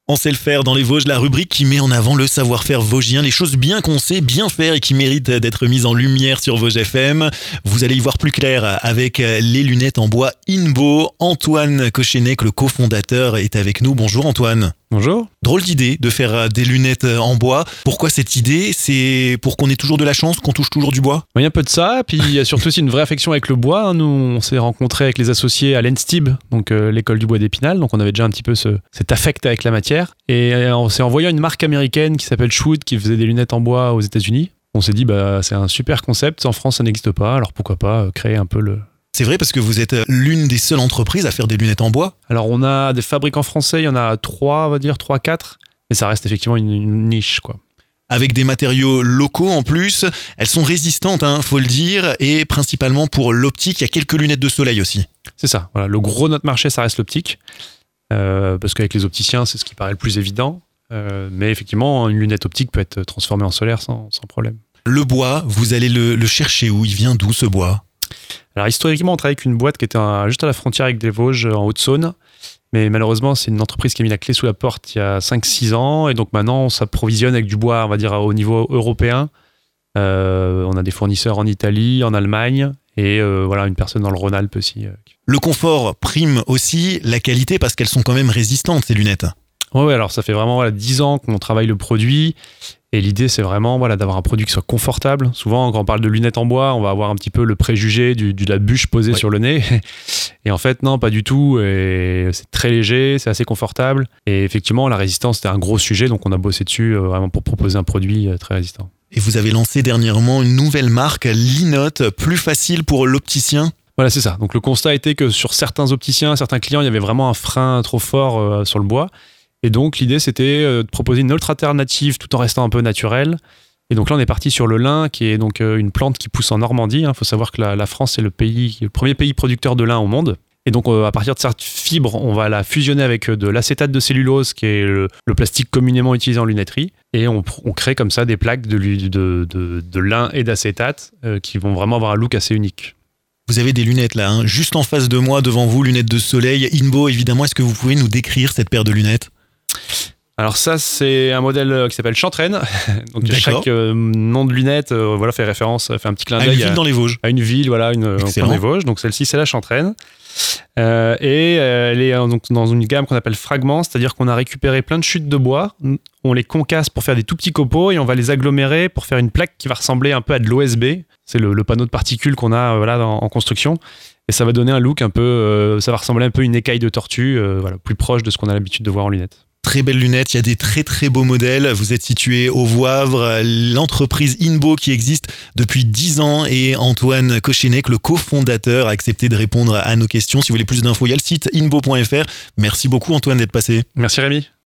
On sait le faire dans les Vosges, la rubrique qui met en avant le savoir-faire vosgien, les choses bien qu'on sait bien faire et qui méritent d'être mises en lumière sur Vosges FM. Vous allez y voir plus clair avec les lunettes en bois Inbo. Antoine Kochenek, le cofondateur, est avec nous. Bonjour Antoine. Bonjour. Drôle d'idée de faire des lunettes en bois. Pourquoi cette idée ? C'est pour qu'on ait toujours de la chance, qu'on touche toujours du bois ? Il y a un peu de ça, puis il y a surtout aussi une vraie affection avec le bois. Nous, on s'est rencontrés avec les associés à l'ENSTIB, donc l'école du bois d'Épinal. Donc on avait déjà un petit peu cet affect avec la matière. Et on s'est envoyé à une marque américaine qui s'appelle Schwood, qui faisait des lunettes en bois aux États-Unis. On s'est dit, c'est un super concept. En France, ça n'existe pas. Alors pourquoi pas créer un peu le... C'est vrai parce que vous êtes l'une des seules entreprises à faire des lunettes en bois. Alors on a des fabricants français, il y en a 3, 4. Mais ça reste effectivement une niche, quoi. Avec des matériaux locaux en plus, elles sont résistantes, faut le dire, et principalement pour l'optique, il y a quelques lunettes de soleil aussi. C'est ça, voilà. Le gros de notre marché, ça reste l'optique, parce qu'avec les opticiens, c'est ce qui paraît le plus évident, mais effectivement, une lunette optique peut être transformée en solaire sans problème. Le bois, vous allez le chercher où ? Il vient d'où ce bois ? Alors historiquement, on travaille avec une boîte qui était juste à la frontière avec les Vosges, en Haute-Saône. Mais malheureusement, c'est une entreprise qui a mis la clé sous la porte il y a 5-6 ans. Et donc maintenant, on s'approvisionne avec du bois, on va dire, au niveau européen. On a des fournisseurs en Italie, en Allemagne. Et une personne dans le Rhône-Alpes aussi. Le confort prime aussi la qualité parce qu'elles sont quand même résistantes, ces lunettes. Ouais, alors ça fait vraiment 10 ans qu'on travaille le produit. Et l'idée, c'est vraiment d'avoir un produit qui soit confortable. Souvent, quand on parle de lunettes en bois, on va avoir un petit peu le préjugé de la bûche posée sur le nez. Et en fait, non, pas du tout. Et c'est très léger, c'est assez confortable. Et effectivement, la résistance, c'était un gros sujet. Donc, on a bossé dessus vraiment pour proposer un produit très résistant. Et vous avez lancé dernièrement une nouvelle marque, Linote, plus facile pour l'opticien. Voilà, c'est ça. Donc, le constat était que sur certains opticiens, certains clients, il y avait vraiment un frein trop fort sur le bois. Et donc, l'idée, c'était de proposer une autre alternative tout en restant un peu naturel. Et donc là, on est parti sur le lin, qui est donc une plante qui pousse en Normandie. Il faut savoir que la France est le premier pays producteur de lin au monde. Et donc, à partir de cette fibre, on va la fusionner avec de l'acétate de cellulose, qui est le plastique communément utilisé en lunetterie. Et on crée comme ça des plaques de lin et d'acétate qui vont vraiment avoir un look assez unique. Vous avez des lunettes là, juste en face de moi, devant vous, lunettes de soleil. Inbo, évidemment, est-ce que vous pouvez nous décrire cette paire de lunettes ? Alors ça, c'est un modèle qui s'appelle Chantraine. Donc chaque nom de lunette fait référence, fait un petit clin d'œil à une ville dans les Vosges. À une ville, dans les Vosges. Donc celle-ci, c'est la Chantraine. Et elle est donc dans une gamme qu'on appelle Fragments, c'est-à-dire qu'on a récupéré plein de chutes de bois, on les concasse pour faire des tout petits copeaux et on va les agglomérer pour faire une plaque qui va ressembler un peu à de l'OSB. C'est le panneau de particules qu'on a en construction. Et ça va donner un look un peu, ça va ressembler un peu à une écaille de tortue, plus proche de ce qu'on a l'habitude de voir en lunettes. Très belles lunettes, il y a des très très beaux modèles. Vous êtes situé au Voivre, l'entreprise Inbo qui existe depuis 10 ans et Antoine Kochenek, le cofondateur, a accepté de répondre à nos questions. Si vous voulez plus d'infos, il y a le site inbo.fr. Merci beaucoup Antoine d'être passé. Merci Rémi.